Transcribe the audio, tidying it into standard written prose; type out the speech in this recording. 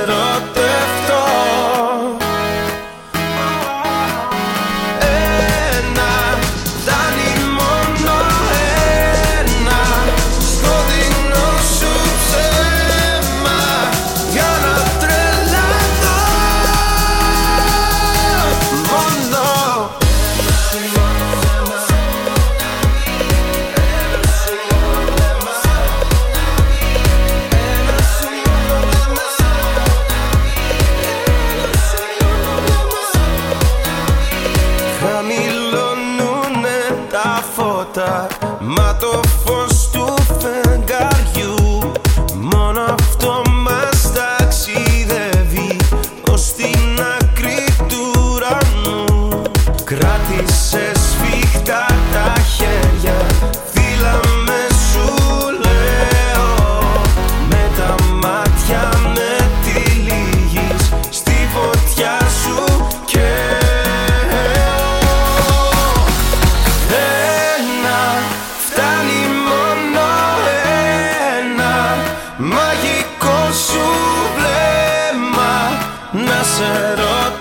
ερωτευτώ. Ένα, φτάνει μόνο ένα, στο δίνω σου ψέμα για να τρελαθώ. Μόνο χαμηλώνουνε τα φώτα, μα το φως του φεγγαριού μόνο αυτό μας ταξιδεύει ως την άκρη του ουρανού. Κράτησε σφιχτά τα χέρια, φύλαμε σου λέω, με τα μάτια με τυλίγεις στη φωτιά σου καίω. Ένα, φτάνει μόνο ένα, μαγικό σου βλέμμα να σε ρωτήσω.